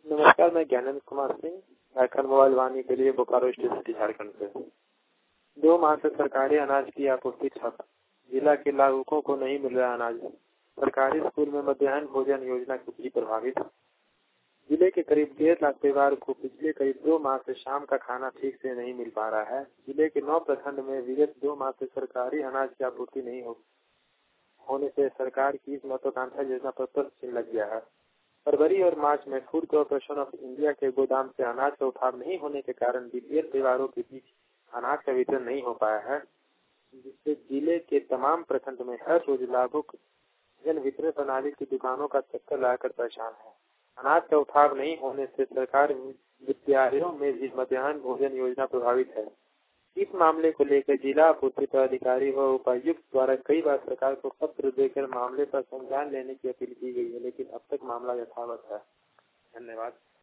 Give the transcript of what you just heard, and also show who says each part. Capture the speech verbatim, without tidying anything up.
Speaker 1: नमस्कार, मैं ज्ञानेंद्र कुमार सिंह झारखंड मोबाइल वाणी के लिए बोकारो स्टेट झारखंड से। दो माह से सरकारी अनाज की आपूर्ति ठप। जिला के लाभुकों को नहीं मिल रहा अनाज। सरकारी स्कूल में मध्याह्न भोजन योजना की प्रभावित। जिले के करीब डेढ़ लाख परिवार को पिछले करीब दो माह से शाम का खाना ठीक से नहीं मिल पा रहा है। जिले के नौ प्रखंड में विगत दो माह से सरकारी अनाज की आपूर्ति नहीं हो होने से सरकार की इस महत्वाकांक्षा योजना पर प्रश्न चिन्ह लग गया है। फरवरी और मार्च में फूड कॉर्पोरेशन ऑफ इंडिया के गोदाम से अनाज का उठाव नहीं होने के कारण बीपीएल परिवारों के बीच अनाज का वितरण नहीं हो पाया है, जिससे जिले के तमाम प्रखंड में हर रोज लाभुक जन वितरण प्रणाली की दुकानों का चक्कर लगाकर परेशान है। अनाज का उठाव नहीं होने से सरकार विद्यालयों में भी मध्याह्न भोजन योजना प्रभावित है। इस मामले को लेकर जिला आपूर्ति पदाधिकारी व उपायुक्त द्वारा कई बार सरकार को पत्र देकर मामले पर संज्ञान लेने की अपील की गई है, लेकिन अब तक मामला यथावत है। धन्यवाद।